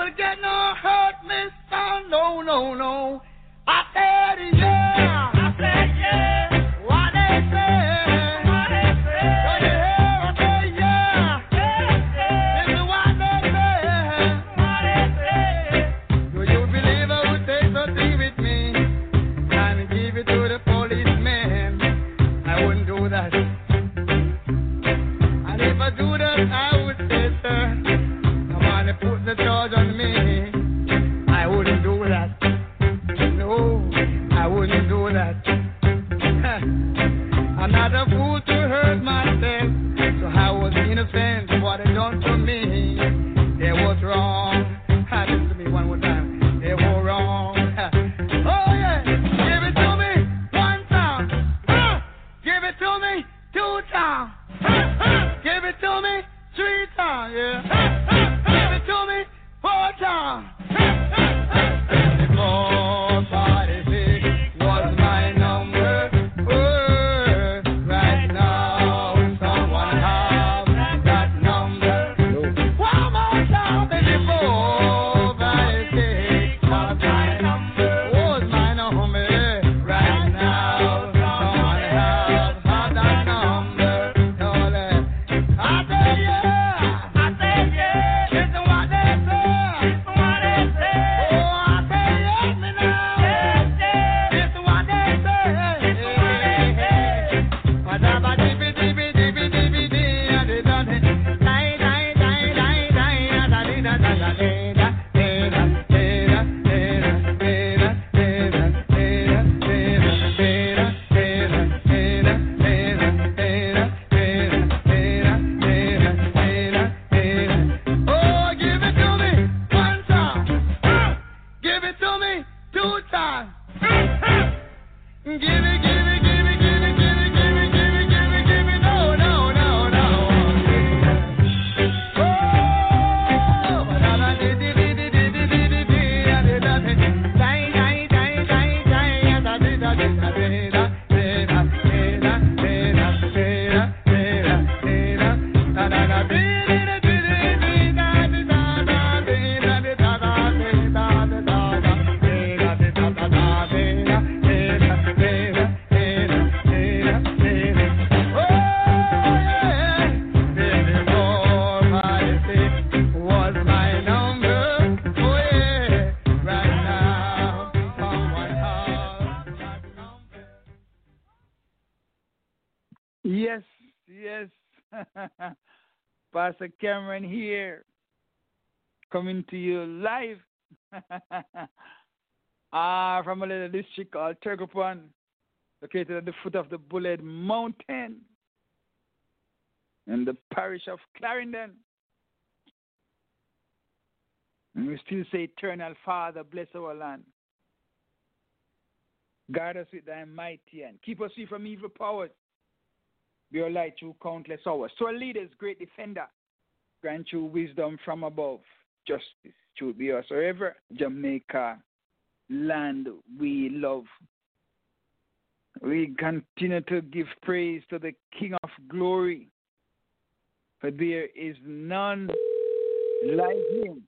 get no hurt, mister. No, no, no. I said yeah. I said yeah. What they say? What they say? What they say? I said yeah. This is what they say. What they say? Do you believe I would take something with me and give it to the policeman? I wouldn't do that. And if I do that, I would say, sir, come on and put the charge on me. I wouldn't do that. No, I wouldn't do that. I'm not a fool to hurt myself, so I was innocent of what they done to me. They was wrong. Listen to me one more time. They were wrong. Oh yeah, give it to me one time. Give it to me 2 times. Give it to me 3 times. Yeah. Give it to me 4 times. Before party six was my number. Right now, someone have that number. One more time, before party six was my number. Was my number. Right now, someone have that number. I say yeah. I say yeah. Listen what they say. Listen what they say. Oh, I say yes me now. Yes, yes. Listen what they say. Listen what they say. Madaba dibi dibi dibi dibi di adi da di. Die die die die die adi da da da di da di da di da di da di da di da di da di da di da Oh, give it to me 1 time. Give it to me 2 times. Give it, give it, give it, give it, give it, give it, give it, give it, give it. No, no, no, no. Oh, da da di di di di di di di di di da da di. Die, die, die, die, die, da di da di da di da di da di da di da di da di da di da da da da di di da di di da di da da di da di da da di da di da da di da di da da da di da. Yes, yes. Pastor Cameron here, coming to you live from a little district called Turkopon, located at the foot of the Bullhead Mountain in the parish of Clarendon. And we still say, Eternal Father, bless our land. Guard us with thy mighty hand. Keep us free from evil powers. Be our light through countless hours. To our leaders, great defender, grant you wisdom from above. Justice should be us forever. Jamaica, land we love. We continue to give praise to the King of Glory, for there is none like him.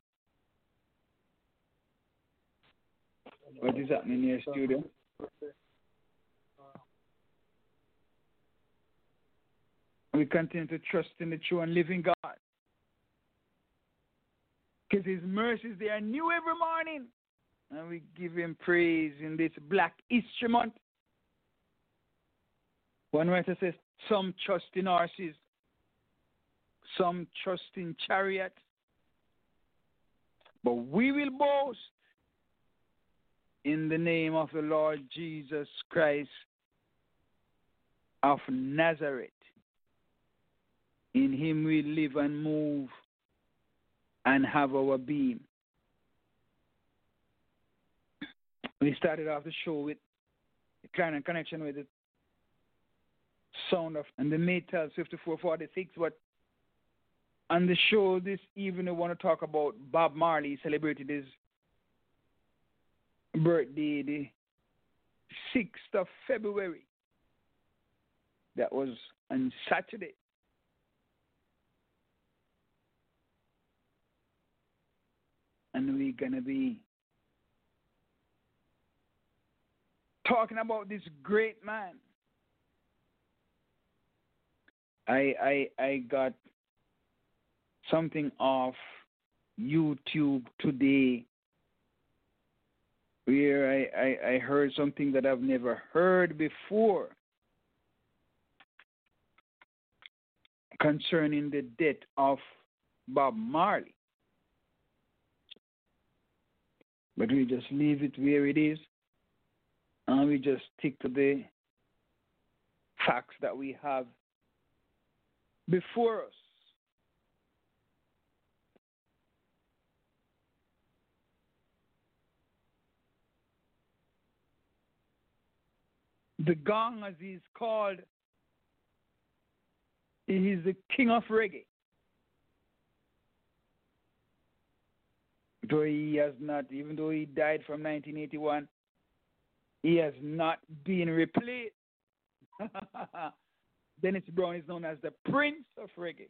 What is happening here, studio? We continue to trust in the true and living God, because his mercies, they are new every morning. And we give him praise in this Black History Month. One writer says, some trust in horses, some trust in chariots, but we will boast in the name of the Lord Jesus Christ of Nazareth. In him we live and move and have our being. We started off the show with a kind of connection with the sound of and the Maytals 5446, but on the show this evening I want to talk about Bob Marley. He celebrated his birthday the 6th of February. That was on Saturday. And we're going to be talking about this great man. I got something off YouTube today where I heard something that I've never heard before concerning the death of Bob Marley. But we just leave it where it is, and we just stick to the facts that we have before us. The Gong, as he's called, he's the king of reggae. Though he has not, even though he died from 1981, he has not been replaced. Dennis Brown is known as the Prince of Reggae.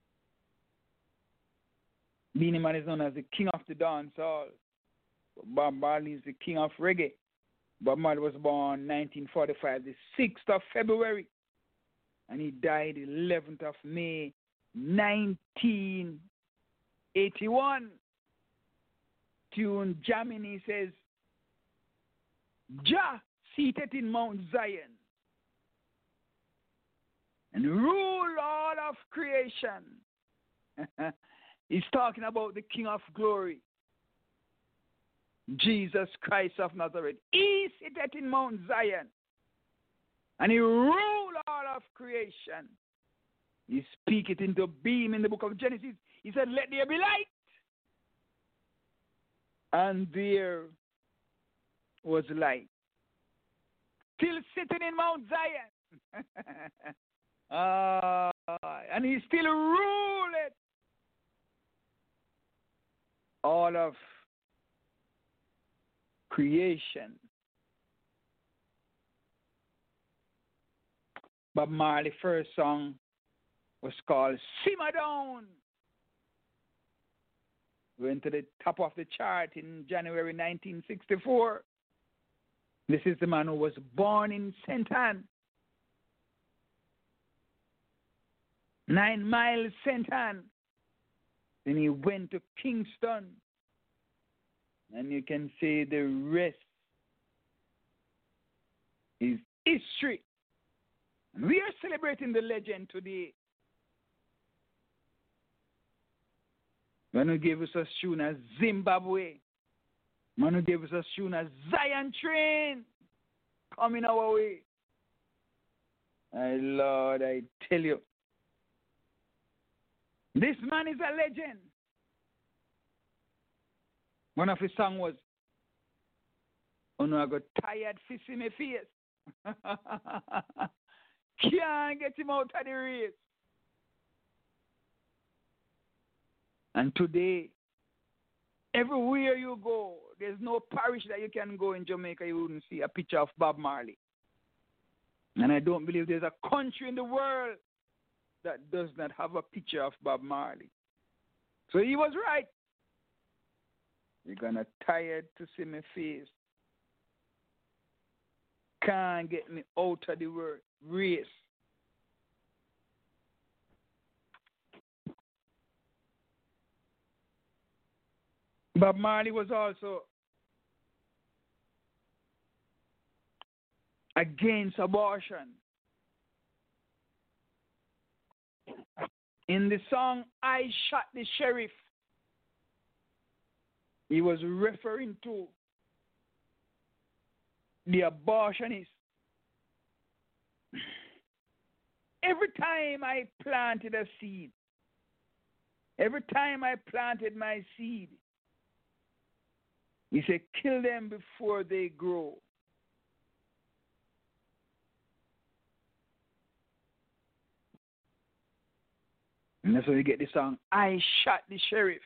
Beenie Man is known as the King of the Dancehall. Bob Marley is the King of Reggae. Bob Marley was born 1945, the 6th of February, and he died 11th of May, 1981. Tune jamming, he says, Jah seated in Mount Zion and rule all of creation. He's talking about the King of Glory, Jesus Christ of Nazareth. He seated in Mount Zion and he ruled all of creation. He speak it into being in the book of Genesis. He said, let there be light. And there was light. Still sitting in Mount Zion. And he still ruled it. All of creation. Bob Marley's first song was called Simmer Down. Went to the top of the chart in January 1964. This is the man who was born in St. Anne, 9 Miles, St. Anne. Then he went to Kingston. And you can say the rest is history. And we are celebrating the legend today. Man who gave us a tune as Zimbabwe. Man who gave us a tune as Zion Train. Coming our way. My Lord, I tell you. This man is a legend. One of his songs was, "Oh no, I got tired fixing my face." Can't get him out of the race. And today, everywhere you go, there's no parish that you can go in Jamaica you wouldn't see a picture of Bob Marley. And I don't believe there's a country in the world that does not have a picture of Bob Marley. So he was right. You're gonna tired to see my face. Can't get me out of the race. Bob Marley was also against abortion. In the song, I Shot the Sheriff, he was referring to the abortionist. Every time I planted a seed, every time I planted my seed, he said, kill them before they grow. And that's where you get the song, I Shot the Sheriff.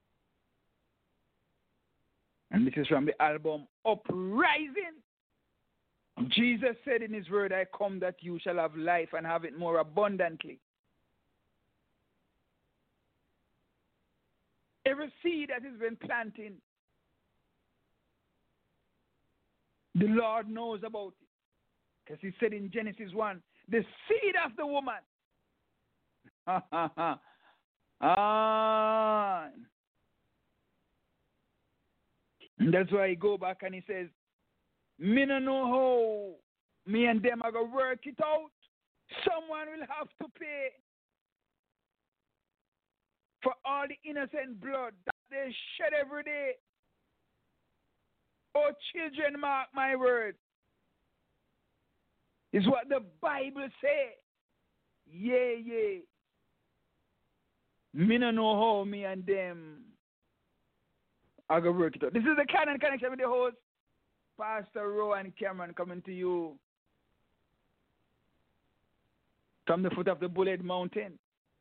And this is from the album Uprising. Jesus said in his word, I come that you shall have life and have it more abundantly. every seed that has been planted, the Lord knows about it. Because he said in Genesis 1, the seed of the woman. And that's why he go back and he says, me no know how me and them are going to work it out. Someone will have to pay for all the innocent blood that they shed every day. Oh, children, mark my words. Is what the Bible say. Yeah. Me no know how me and them are going to work it out. This is the Canon Connection with the host, Pastor Rowan Cameron, coming to you from the foot of the Bullet Mountain.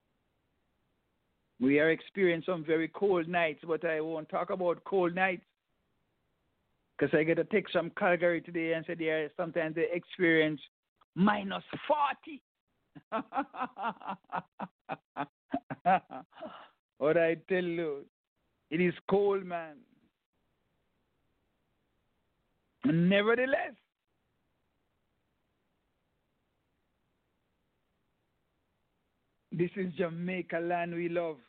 We are experiencing some very cold nights, but I won't talk about cold nights because I get a text from Calgary today and said sometimes they experience minus 40. What I tell you, it is cold, man. Nevertheless, this is Jamaica land we love.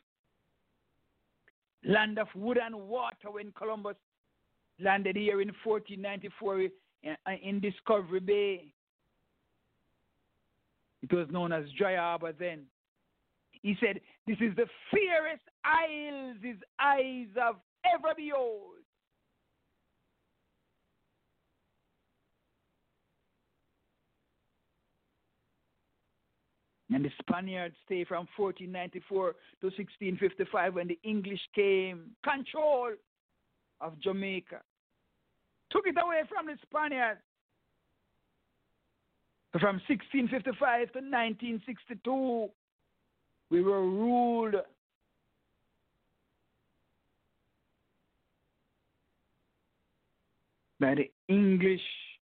Land of wood and water when Columbus landed here in 1494 in Discovery Bay. It was known as Dry Harbor then. He said, this is the fairest isles his eyes have ever beheld. And the Spaniards stayed from 1494 to 1655 when the English came control of Jamaica. Took it away from the Spaniards. So from 1655 to 1962, we were ruled by the English.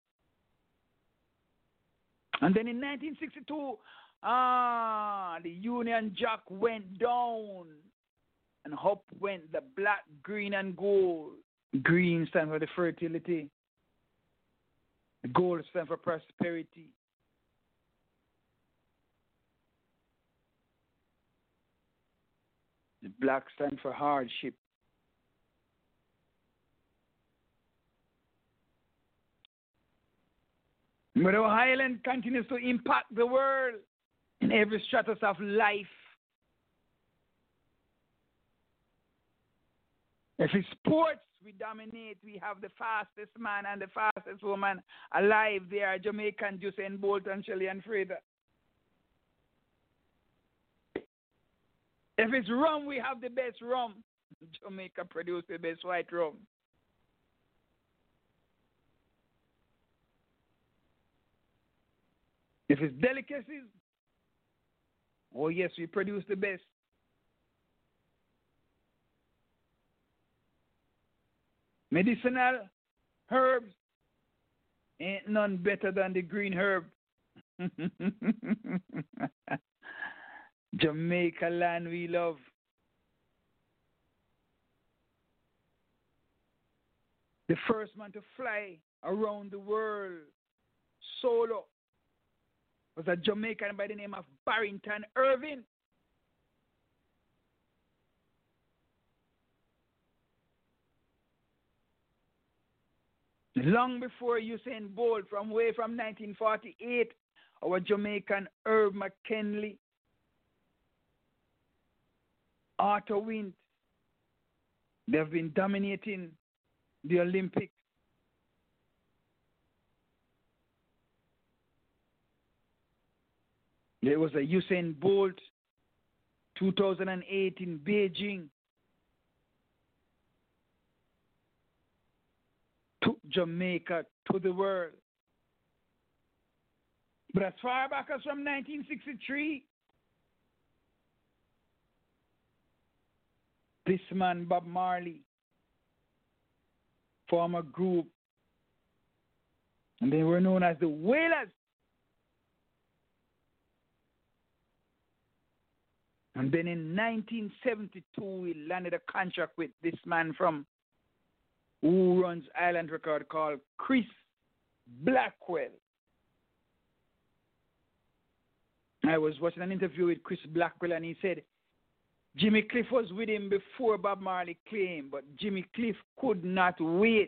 And then in 1962, the Union Jack went down and up went the black, green, and gold. Green stands for the fertility. The gold stands for prosperity. The black stands for hardship. But our island continues to impact the world in every stratus of life. If it's sports, we dominate. We have the fastest man and the fastest woman alive. They are Jamaican, Usain Bolt and Shelly-Ann Fraser. If it's rum, we have the best rum. Jamaica produced the best white rum. If it's delicacies, oh yes, we produce the best. Medicinal herbs, ain't none better than the green herb. Jamaica land we love. The first man to fly around the world solo was a Jamaican by the name of Barrington Irvin. Long before Usain Bolt, from 1948, our Jamaican Herb McKinley, Arthur Wint, they have been dominating the Olympics. There was a Usain Bolt 2008 in Beijing. Took Jamaica to the world. But as far back as from 1963, this man, Bob Marley, formed a group, and they were known as the Wailers. And then in 1972, we landed a contract with this man from who runs Island Record called Chris Blackwell. I was watching an interview with Chris Blackwell, and he said Jimmy Cliff was with him before Bob Marley came, but Jimmy Cliff could not wait.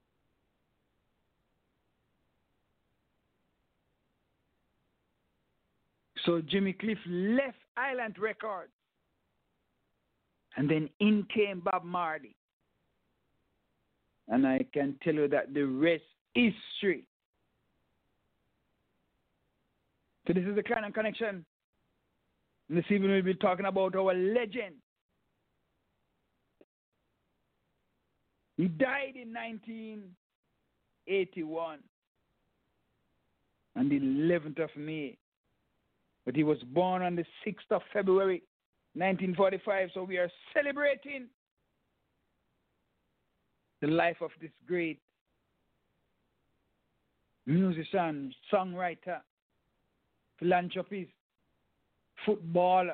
So Jimmy Cliff left Island Records, and then in came Bob Marley. And I can tell you that the rest is history. So this is the Clan and Connection. And this evening we'll be talking about our legend. He died in 1981 on the 11th of May. But he was born on the 6th of February, 1945. So we are celebrating the life of this great musician, songwriter, philanthropist, footballer.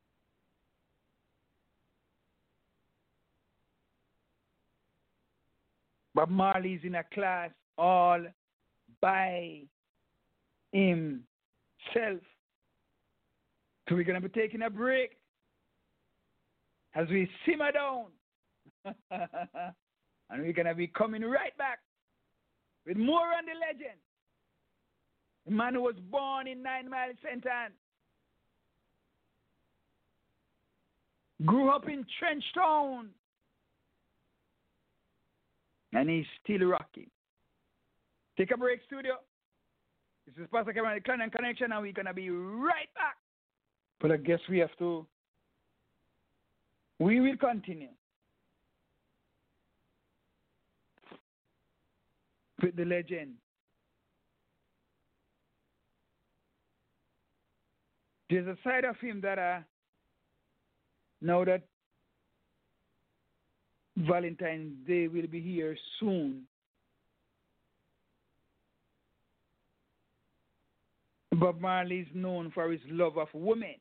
Bob Marley is in a class all by himself. So we're going to be taking a break as we simmer down. And we're going to be coming right back with more on the legend. The man who was born in 9 Mile, St. Ann. Grew up in Trenchtown. And he's still rocking. Take a break, studio. This is Pastor Cameron, the Clan and Connection, and we're going to be right back. But I guess we will continue with the legend. There's a side of him that now that Valentine's Day will be here soon, Bob Marley is known for his love of women.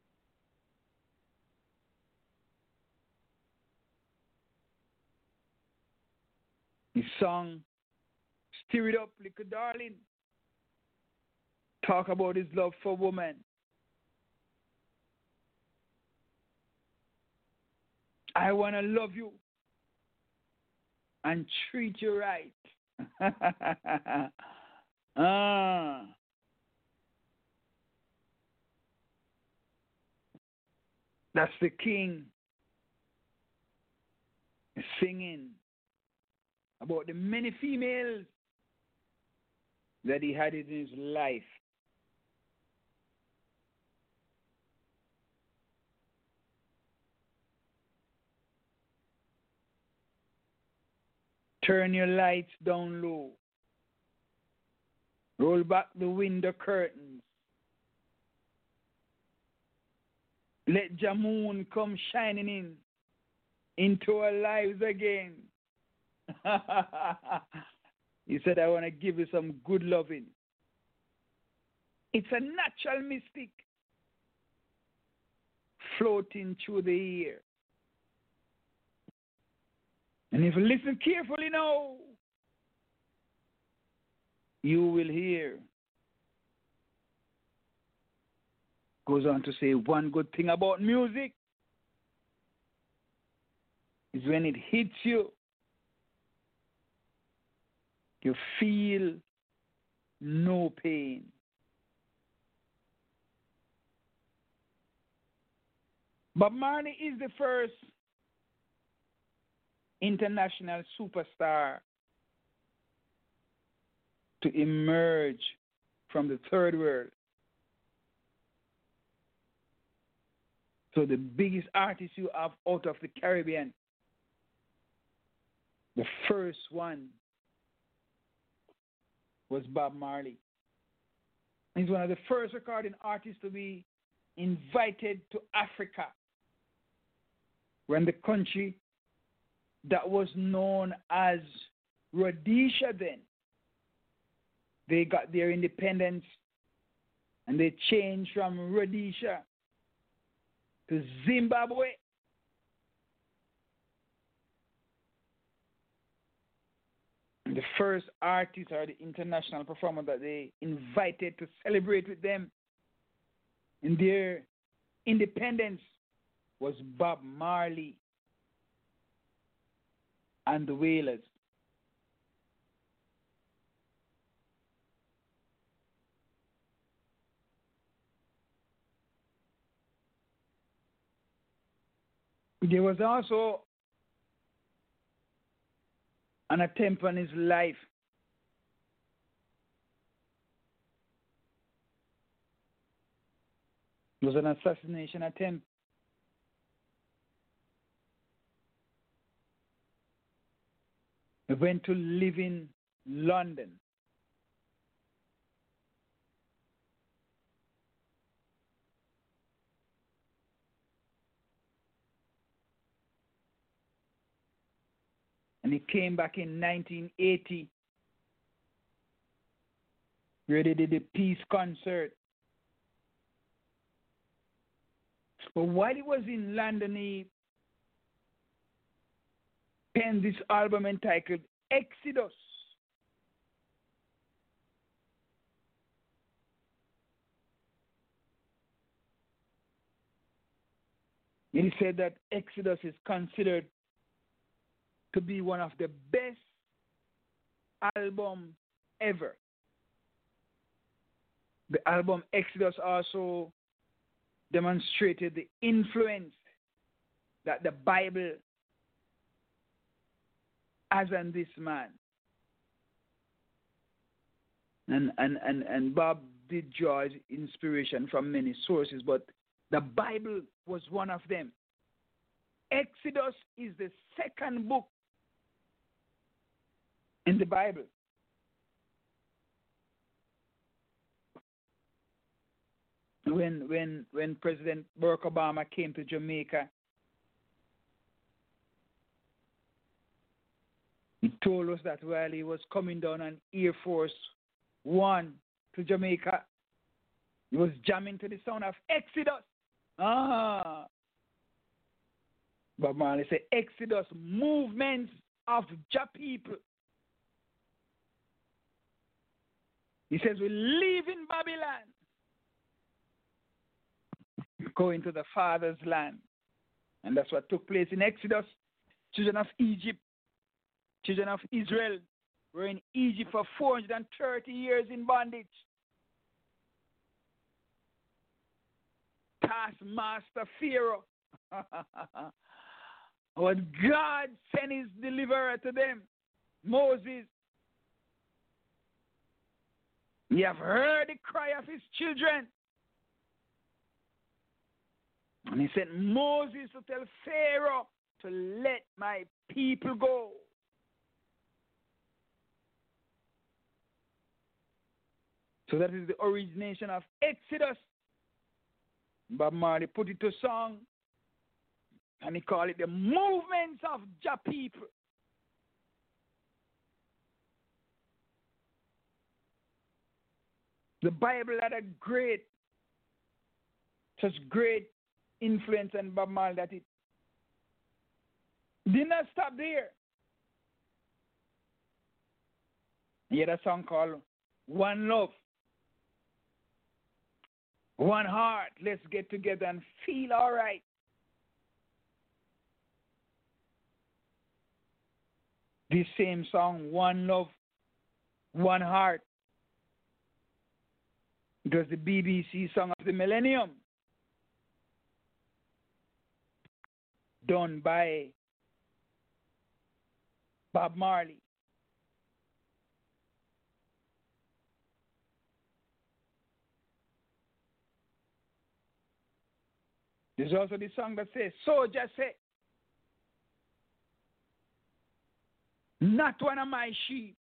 His song, Stir It Up, Little Darling, talk about his love for women. I want to love you and treat you right. That's the king singing about the many females that he had in his life. Turn your lights down low. Roll back the window curtains. Let the moon come shining into our lives again. He said, I want to give you some good loving. It's a natural mystic floating through the air. And if you listen carefully now, you will hear. Goes on to say one good thing about music is when it hits you, you feel no pain. Bob Marley is the first international superstar to emerge from the third world. So the biggest artist you have out of the Caribbean, the first one was Bob Marley. He's one of the first recording artists to be invited to Africa, when the country that was known as Rhodesia then, they got their independence and they changed from Rhodesia to Zimbabwe. The first artist or the international performer that they invited to celebrate with them in their independence was Bob Marley and the Wailers. There was also an attempt on his life. It was an assassination attempt. He went to live in London. And he came back in 1980, where they did a peace concert. But while he was in London, he penned this album entitled Exodus. And he said that Exodus is considered to be one of the best albums ever. The album Exodus also demonstrated the influence that the Bible has on this man. And Bob did draw his inspiration from many sources, but the Bible was one of them. Exodus is the second book in the Bible. When President Barack Obama came to Jamaica, he told us that while he was coming down on Air Force One to Jamaica, he was jamming to the sound of Exodus. Bob Marley said, Exodus, movements of Jah people. He says, we live in Babylon, going to the Father's land. And that's what took place in Exodus. Children of Egypt, children of Israel were in Egypt for 430 years in bondage. Taskmaster Pharaoh. But God sent his deliverer to them, Moses. You have heard the cry of his children. And he sent Moses to tell Pharaoh to let my people go. So that is the origination of Exodus. Bob Marley put it to song, and he called it the movements of Jah people. The Bible had such great influence on Bob Marley that it did not stop there. He had a song called One Love, One Heart, let's get together and feel all right. This same song, One Love, One Heart, it was the BBC song of the millennium, done by Bob Marley. There's also the song that says, Soldier say, not one of my sheep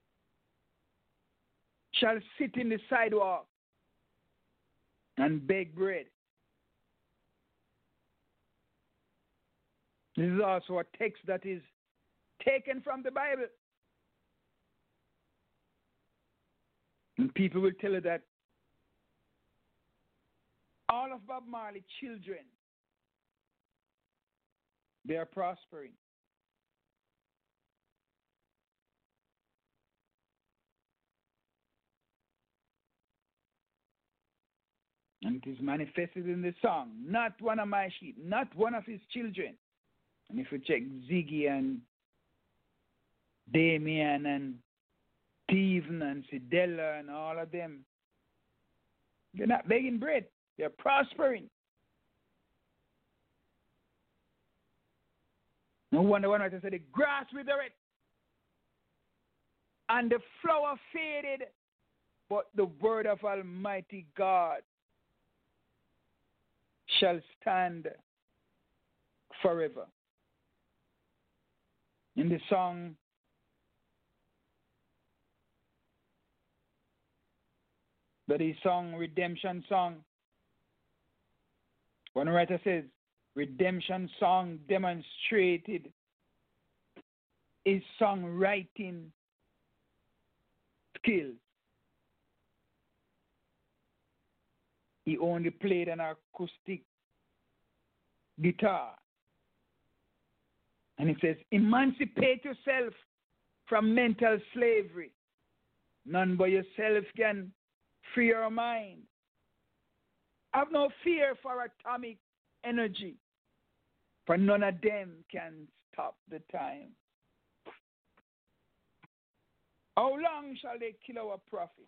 shall sit in the sidewalk and beg bread. This is also a text that is taken from the Bible. And people will tell you that all of Bob Marley's children They are prospering. And it is manifested in the song. Not one of my sheep, not one of his children. And if you check Ziggy and Damien and Steven and Sidella and all of them, they're not begging bread. They're prospering. No wonder one writer said the grass withered and the flower faded, but the word of Almighty God shall stand forever. In the song, that is song, redemption song, one writer says, redemption song demonstrated his songwriting skills. He only played an acoustic guitar. And it says, emancipate yourself from mental slavery. None but yourself can free your mind. Have no fear for atomic energy, for none of them can stop the time. How long shall they kill our prophet?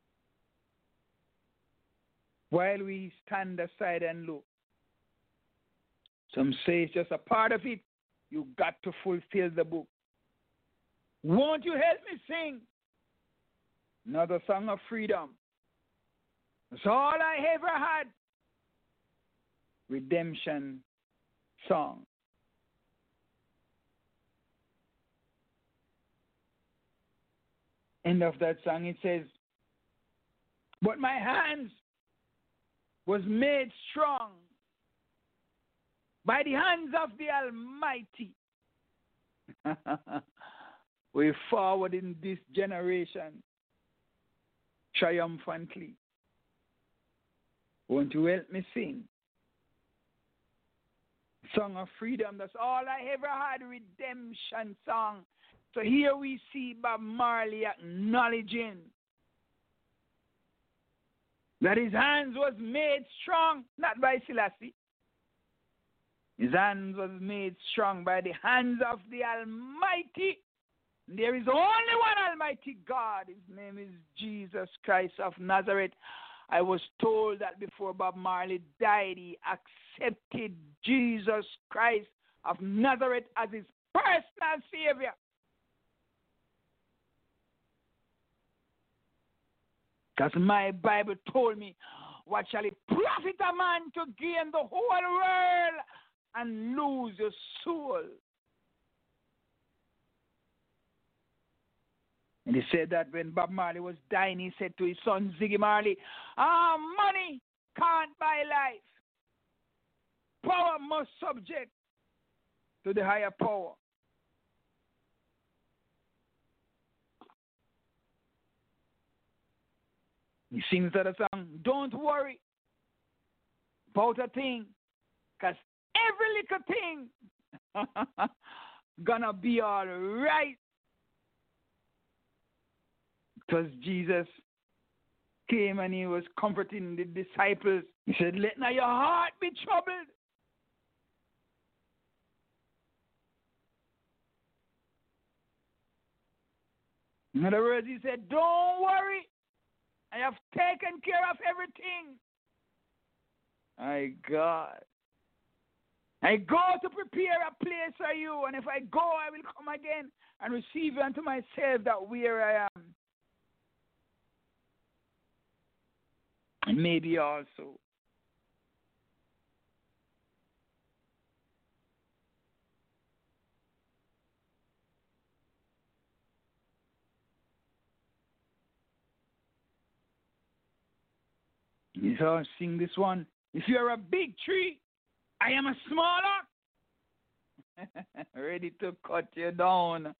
While we stand aside and look. Some say it's just a part of it. You got to fulfill the book. Won't you help me sing another song of freedom? That's all I ever had. Redemption song. End of that song, it says, but my hands was made strong by the hands of the Almighty. We forward in this generation triumphantly. Won't you help me sing? Song of freedom, that's all I ever had, redemption song. So here we see Bob Marley acknowledging that his hands was made strong, not by Selassie. His hands was made strong by the hands of the Almighty. There is only one Almighty God. His name is Jesus Christ of Nazareth. I was told that before Bob Marley died, he accepted Jesus Christ of Nazareth as his personal Savior. Because my Bible told me, what shall it profit a man to gain the whole world and lose your soul? And he said that when Bob Marley was dying, he said to his son Ziggy Marley, money can't buy life. Power must subject to the higher power. He sings that song, don't worry about a thing, because every little thing gonna be all right. Because Jesus came and he was comforting the disciples. He said, let not your heart be troubled. In other words, he said, don't worry. I have taken care of everything. My God. I go to prepare a place for you, and if I go, I will come again and receive you unto myself, that where I am. And maybe also. You all sing this one. If you're a big tree, I am a small oak. Ready to cut you down.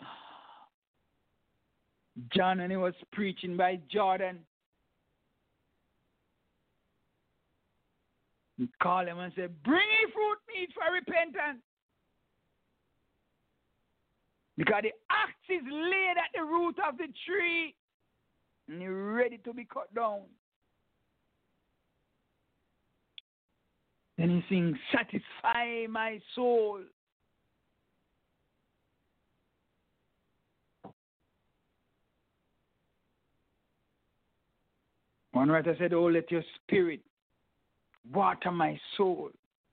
John, when he was preaching by Jordan, he called him and said, bring ye fruit meet for repentance. Because the axe is laid at the root of the tree and it's ready to be cut down. Then he sings, satisfy my soul. One writer said, oh, let your spirit water my soul.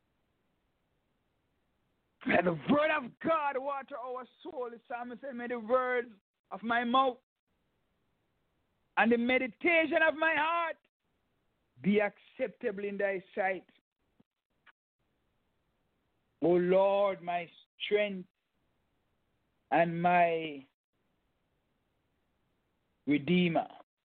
Let the word of God water our soul. The psalmist said, may the words of my mouth and the meditation of my heart be acceptable in thy sight. O Lord, my strength and my Redeemer.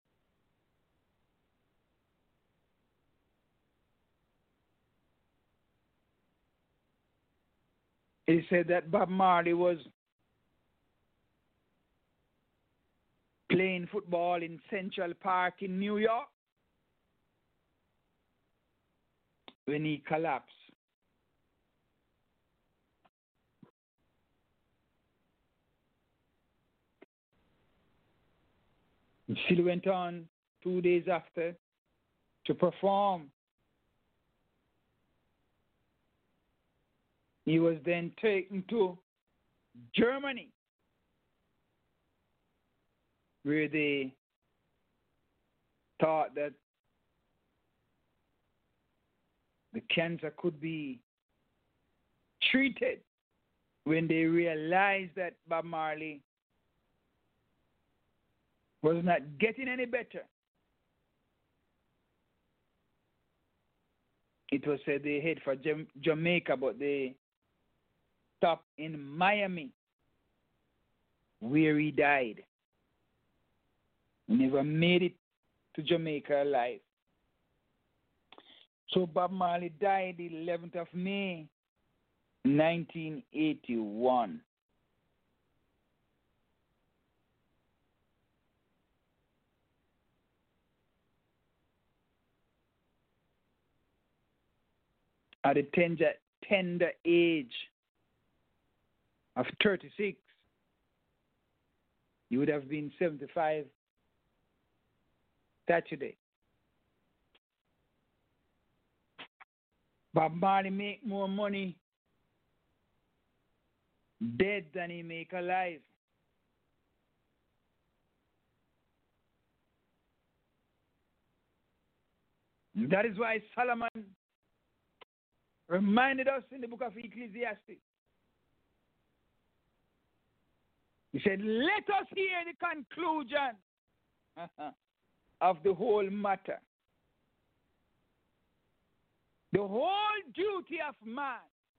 He said that Bob Marley was playing football in Central Park in New York when he collapsed. He still went on 2 days after to perform. He was then taken to Germany, where they thought that the cancer could be treated. When they realized that Bob Marley was not getting any better, it was said they head for Jamaica, but they stopped in Miami, where he died. He never made it to Jamaica alive. So Bob Marley died the 11th of May, 1981. At the tender age of 36, he would have been 75 Saturday. Bob Marley make more money dead than he make alive. That is why Solomon reminded us in the book of Ecclesiastes. He said, let us hear the conclusion of the whole matter. The whole duty of man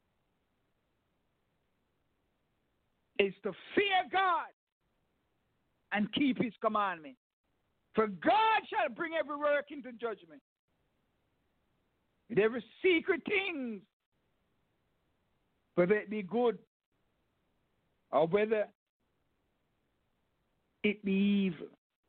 is to fear God and keep his commandments. For God shall bring every work into judgment, with every secret thing, whether it be good or whether it be evil.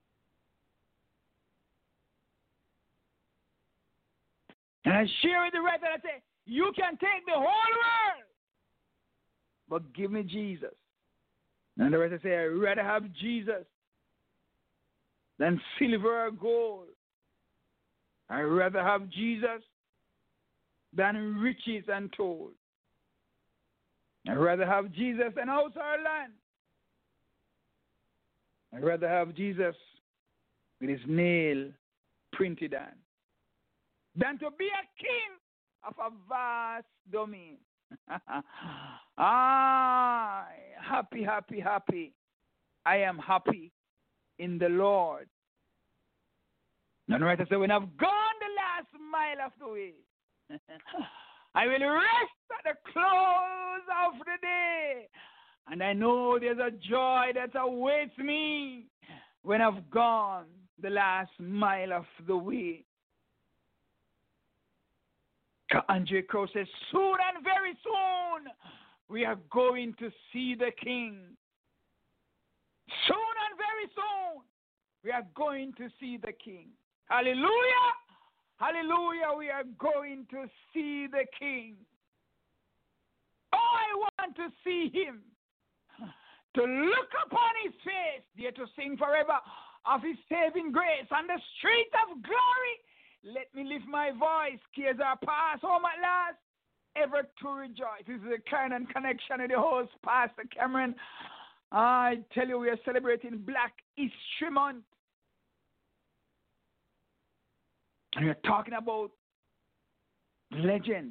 And I share with the rest, and I say, you can take the whole world, but give me Jesus. And the rest I say, I'd rather have Jesus than silver or gold. I'd rather have Jesus than riches untold. I'd rather have Jesus than house or land. I'd rather have Jesus with his nail printed on than to be a king of a vast domain. Happy, happy, happy. I am happy in the Lord. And right, I say, when I've gone the last mile of the way, I will rest at the close of the day. And I know there's a joy that awaits me when I've gone the last mile of the way. Andre Crow says, soon and very soon, we are going to see the King. Soon and very soon, we are going to see the King. Hallelujah! Hallelujah, we are going to see the King. Oh, I want to see him. to look upon his face, there to sing forever of his saving grace on the street of glory. Let me lift my voice, cares are past, home at last, ever to rejoice. This is a kind of connection with the host, Pastor Cameron. I tell you, we are celebrating Black History Month. And we're talking about legend.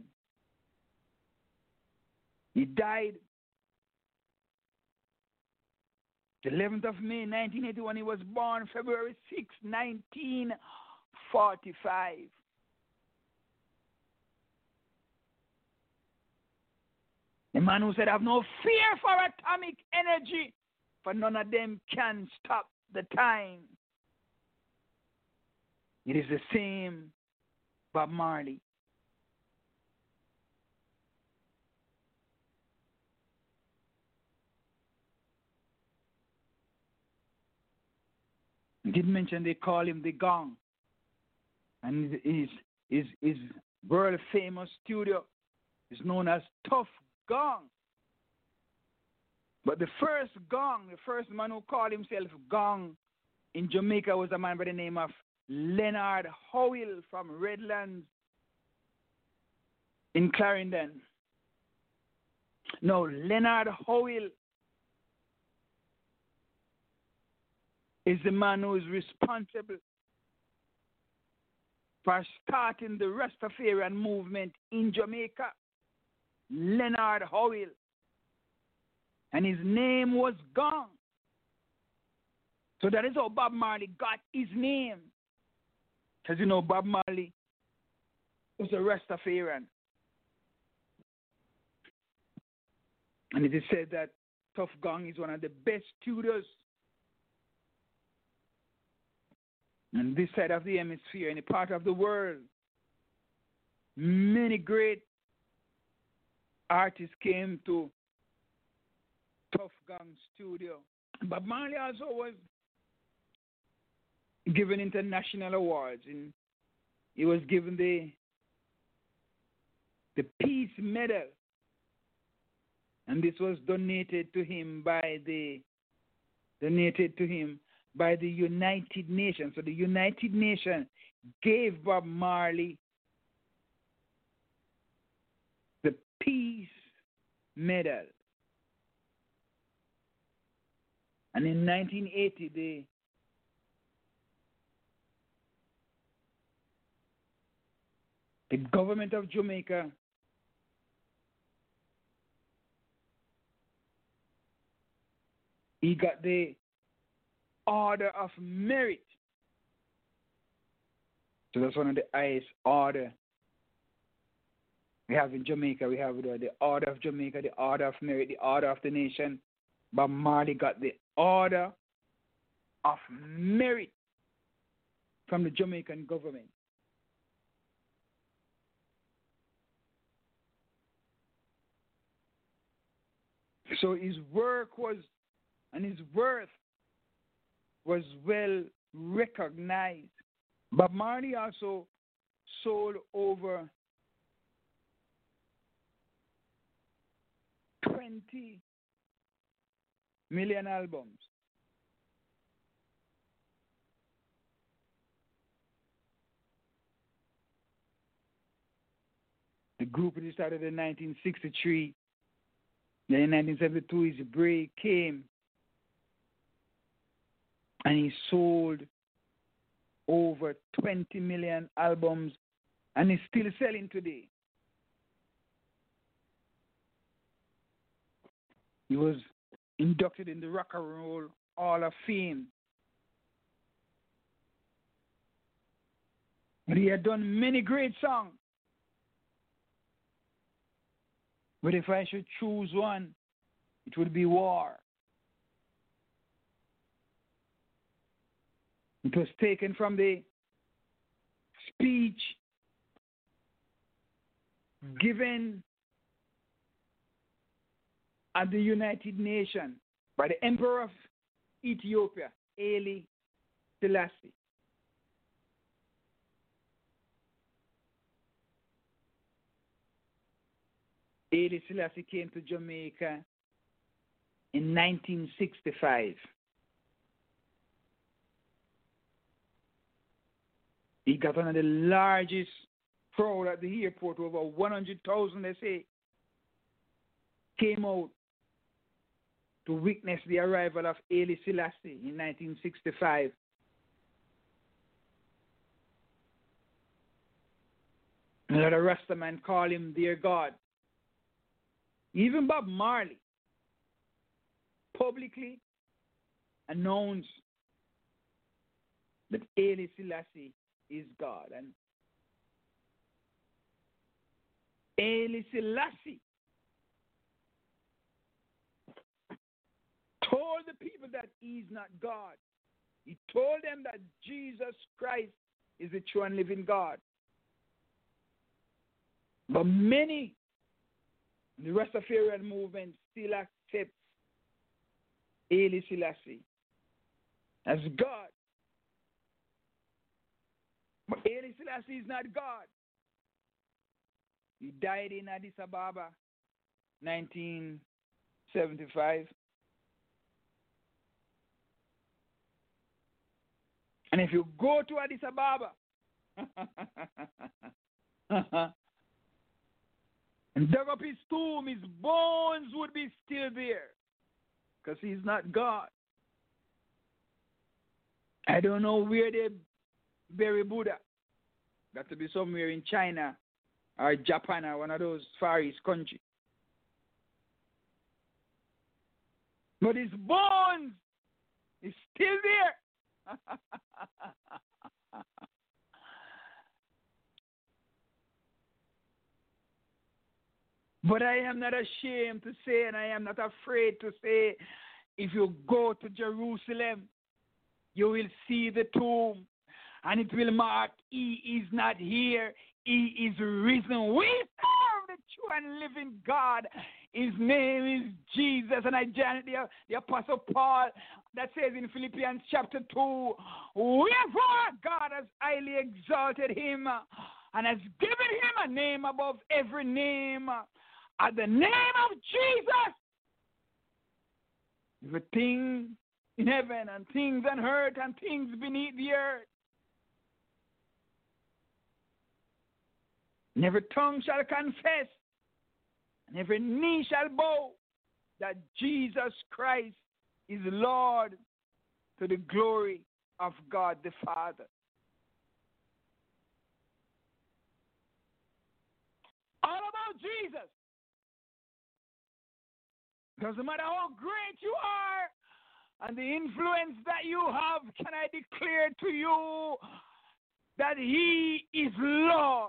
He died the 11th of May, 1981. He was born February 6, 1945. The man who said, "I have no fear for atomic energy, for none of them can stop the time." It is the same Bob Marley. I did mention they call him the Gong. And his world famous studio is known as Tough Gong. But the first Gong, the first man who called himself Gong in Jamaica was a man by the name of Leonard Howell from Redlands in Clarendon. No, Leonard Howell is the man who is responsible for starting the Rastafarian movement in Jamaica. Leonard Howell. And his name was Gong. So that is how Bob Marley got his name. Because you know, Bob Marley was a Rastafarian. And it is said that Tough Gong is one of the best tutors on this side of the hemisphere, in a part of the world. Many great artists came to Tough Gong studio. Bob Marley also was given international awards, and he was given the Peace Medal, and this was donated to him by the United Nations. So the United Nations gave Bob Marley the Peace Medal. And in 1980, the government of Jamaica he got the Order of Merit. So that's one of the highest order we have in Jamaica. We have the Order of Jamaica, the Order of Merit, the Order of the Nation. Bob Marley got the Order of Merit from the Jamaican government. So his work was, and his worth was well recognized. Bob Marley also sold over 20 million albums. The group was started in 1963. Then in 1972, his break came, and he sold over 20 million albums, and he's still selling today. He was inducted in the Rock and Roll Hall of Fame. But he had done many great songs. But if I should choose one, it would be War. It was taken from the speech given at the United Nations by the Emperor of Ethiopia, Haile Selassie. Haile Selassie came to Jamaica in 1965. He got one of the largest crowd at the airport, over 100,000, they say, came out to witness the arrival of Haile Selassie in 1965. A lot of Rastaman call him their God. Even Bob Marley publicly announced that Haile Selassie is God. And Haile Selassie told the people that he's not God. He told them that Jesus Christ is the true and living God. But many in the Rastafarian movement still accept Haile Selassie as God. But Haile Selassie is not God. He died in Addis Ababa, 1975. And if you go to Addis Ababa and dug up his tomb, his bones would be still there because he's not God. I don't know where they bury Buddha. Got to be somewhere in China or Japan or one of those Far East countries. But his bones is still there. But I am not ashamed to say, and I am not afraid to say, if you go to Jerusalem, you will see the tomb, and it will mark, he is not here, he is risen. We serve the true and living God. His name is Jesus. And I join the Apostle Paul that says in Philippians chapter 2, wherefore God has highly exalted him and has given him a name above every name. At the name of Jesus, everything in heaven and things on earth and things beneath the earth, and every tongue shall confess and every knee shall bow that Jesus Christ is Lord, to the glory of God the Father. All about Jesus. Doesn't matter how great you are and the influence that you have, can I declare to you that he is Lord.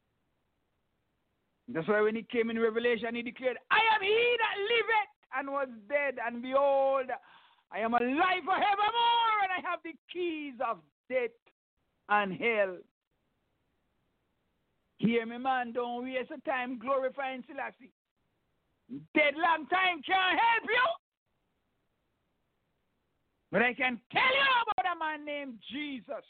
That's why when he came in Revelation, he declared, I am he that liveth and was dead, and behold, I am alive forevermore, and I have the keys of death and hell. Hear me, man, don't waste your time glorifying Selassie. Dead long time can't help you. But I can tell you about a man named Jesus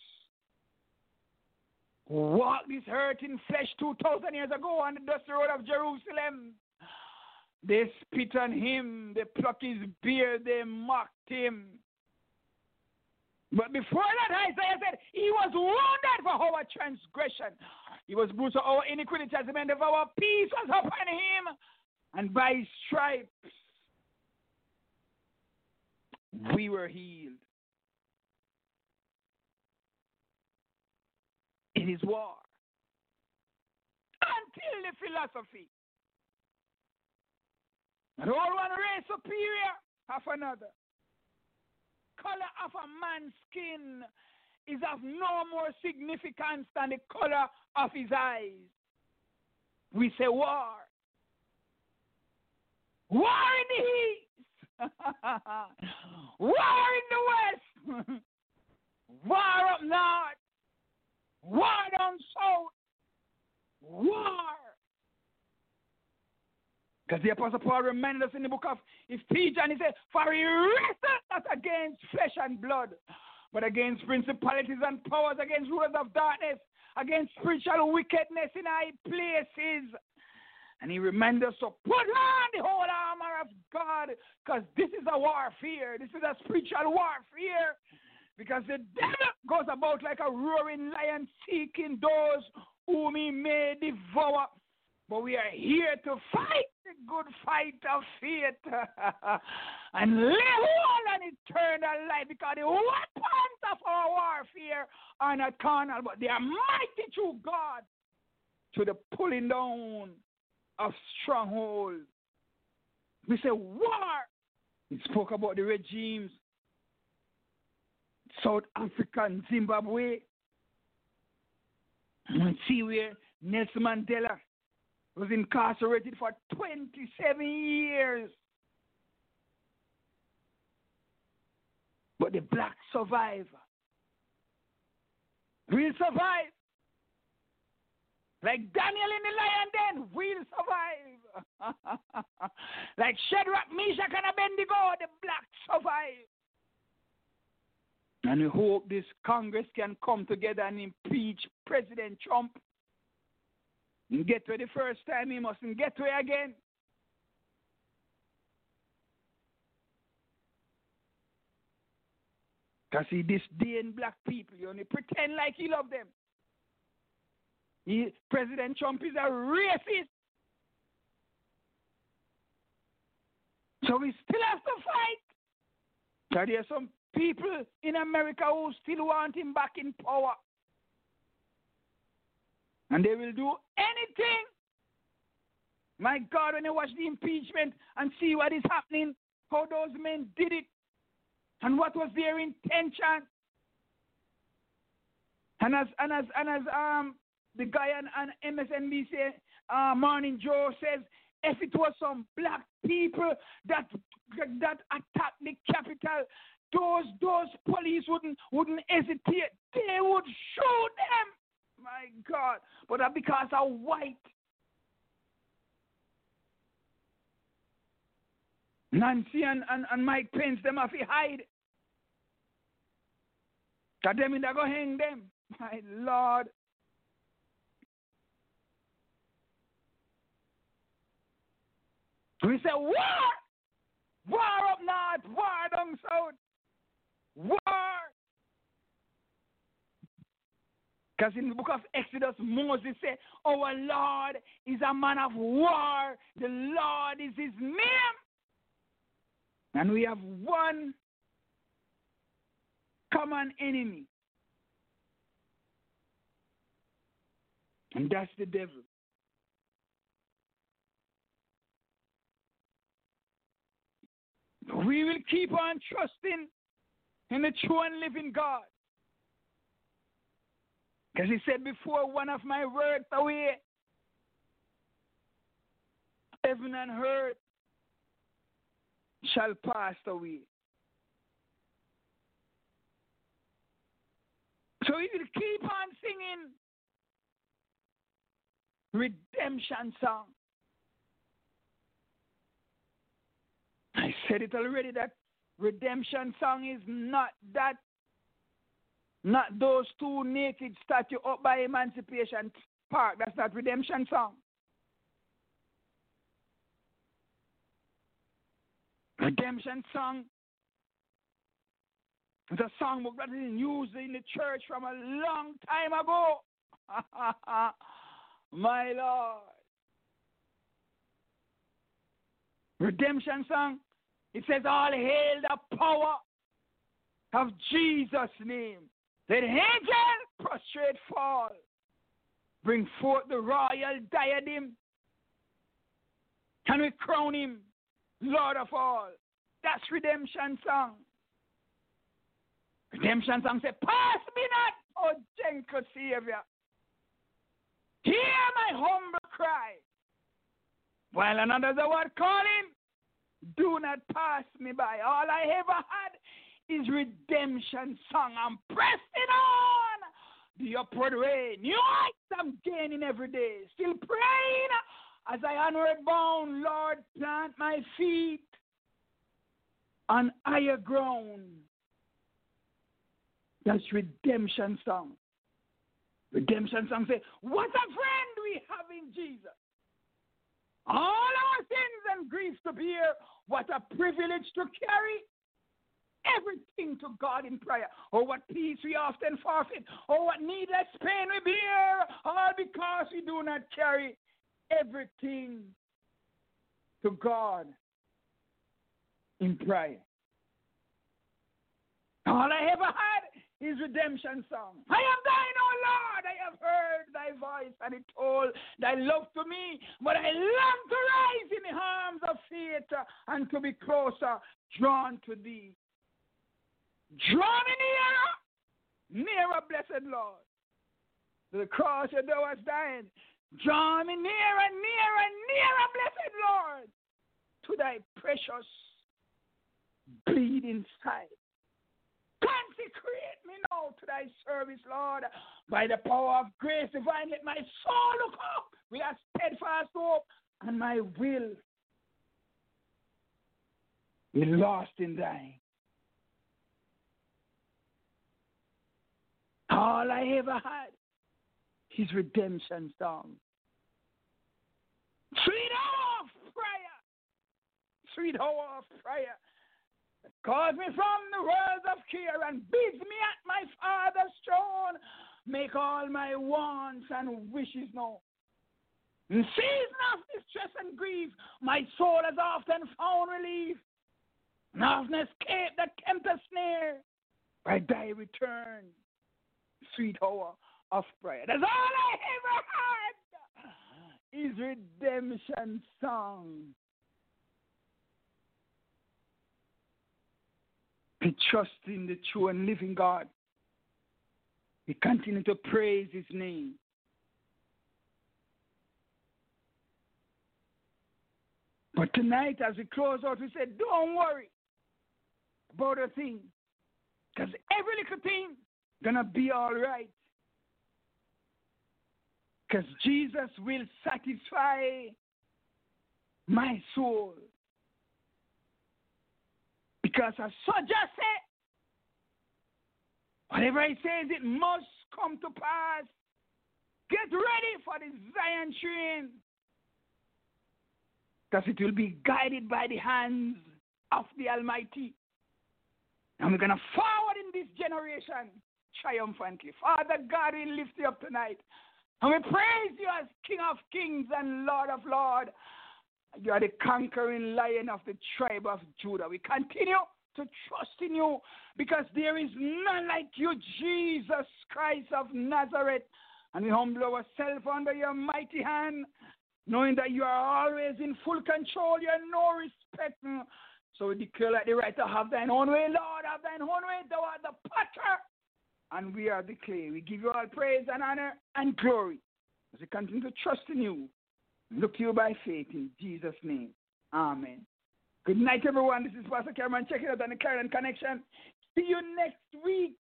who walked this earth in flesh 2,000 years ago on the dusty road of Jerusalem. They spit on him, they plucked his beard, they mocked him. But before that, Isaiah said, he was wounded for our transgression. He was bruised for our iniquity, as the man of our peace was upon him. And by his stripes, we were healed. It is war. Until the philosophy that all one race superior of another, color of a man's skin is of no more significance than the color of his eyes. We say war. War in the east. War in the west. War up north. War down south. War. Because the Apostle Paul reminded us in the book of Ephesians, he said, for he wrestleth not against flesh and blood, but against principalities and powers, against rulers of darkness, against spiritual wickedness in high places. And he reminds us to put on the whole armor of God, because this is a warfare. This is a spiritual warfare. Because the devil goes about like a roaring lion seeking those whom he may devour. But we are here to fight the good fight of faith and live all an eternal life, because the weapons of our warfare are not carnal, but they are mighty through God to the pulling down of strongholds. We say war. He spoke about the regimes, South Africa and Zimbabwe. And see where Nelson Mandela was incarcerated for 27 years. But the black survivor will survive. Like Daniel in the lion den will survive. Like Shadrach, Meshach, and Abednego, the black survive. And we hope this Congress can come together and impeach President Trump. And get to the first time, he mustn't get to it again. Because he disdain black people. He only pretend like he love them. President Trump is a racist. So we still have to fight. Because there are some people in America who still want him back in power. And they will do anything. My God, when you watch the impeachment and see what is happening, how those men did it, and what was their intention. And as the guy on MSNBC Morning Joe says, if it was some black people that attacked the Capitol, those police wouldn't hesitate. They would shoot them. My God. But that's because of white. Nancy and Mike Pence, them have to hide. That them in there go hang them. My Lord. We say war. War up north, war down south. War. Because in the book of Exodus, Moses said, our Lord is a man of war. The Lord is his name. And we have one common enemy. And that's the devil. We will keep on trusting in the true and living God. Because he said before, one of my words away, heaven and earth shall pass away. So we will keep on singing redemption song. I said it already, that redemption song is not those two naked statues up by Emancipation Park. That's not redemption song. Redemption song is a songbook that is used in the church from a long time ago. My Lord. Redemption song, it says, all hail the power of Jesus' name. Let angel prostrate fall. Bring forth the royal diadem. Can we crown him Lord of all? That's redemption song. Redemption song says, pass me not, O gentle Savior. Hear my humble cry. While another's a word calling, do not pass me by. All I ever had is redemption song. I'm pressing on the upward way. New heights I'm gaining every day. Still praying as I onward bound. Lord, plant my feet on higher ground. That's redemption song. Redemption song say, what a friend we have in Jesus. All our sins and griefs to bear. What a privilege to carry everything to God in prayer. Oh, what peace we often forfeit. Oh, what needless pain we bear. All because we do not carry everything to God in prayer. All I ever had is redemption song. I am thine, O Lord. I have heard thy voice, and it told thy love to me. But I long to rise in the arms of faith and to be closer, drawn to thee. Draw me nearer, blessed Lord. To the cross where thou wast dying. Draw me nearer, blessed Lord, to thy precious bleeding side. Consecrate me now to thy service, Lord. By the power of grace divine, let my soul look up with a steadfast hope, and my will be lost in thine. All I ever had is redemption song. Sweet hour of prayer. Sweet hour of prayer. Calls me from the worlds of care and bids me at my Father's throne. Make all my wants and wishes known. In season of distress and grief, my soul has often found relief, and often escaped the tempter's snare. By thy return, sweet hour of prayer. That's all I ever had is redemption song. We trust in the true and living God. We continue to praise his name. But tonight, as we close out, we said, don't worry about a thing, because every little thing is going to be all right. Because Jesus will satisfy my soul. Because as Soja said, whatever he says, it must come to pass. Get ready for the Zion train. Because it will be guided by the hands of the Almighty. And we're going to forward in this generation triumphantly. Father God, we lift you up tonight. And we praise you as King of Kings and Lord of Lords. You are the conquering lion of the tribe of Judah. We continue to trust in you because there is none like you, Jesus Christ of Nazareth. And we humble ourselves under your mighty hand, knowing that you are always in full control. You are no respect. So we declare that the right to have thine own way, Lord, have thine own way. Thou art the potter, and we are the clay. We give you all praise and honor and glory as we continue to trust in you. Look to you by faith in Jesus' name. Amen. Good night, everyone. This is Pastor Cameron checking out on the Carolyn Connection. See you next week.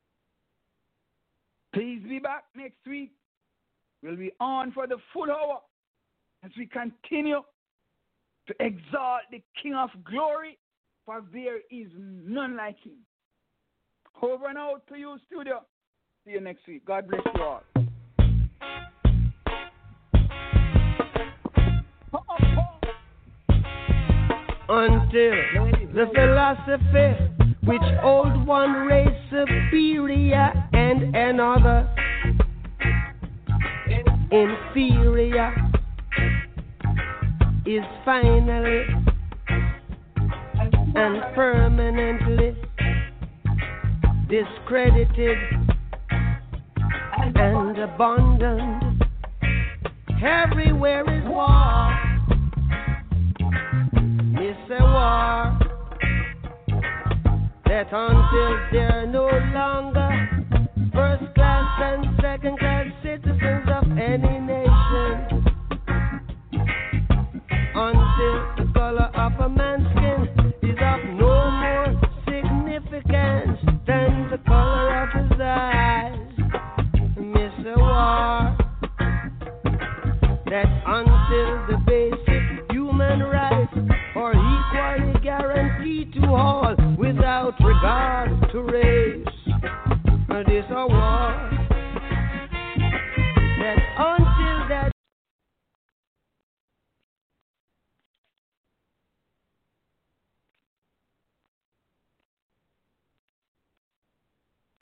Please be back next week. We'll be on for the full hour as we continue to exalt the King of Glory, for there is none like him. Over and out to you, studio. See you next week. God bless you all. Until the philosophy which old one race superior and another inferior is finally and permanently discredited and abandoned. Everywhere is war. It's a war that until they're no longer first class and second class citizens of any nation, until the color of a man's skin is of no more significance than the color of his eyes. It's a war that until the basic human rights are equally guaranteed to all without regard to race. This a war that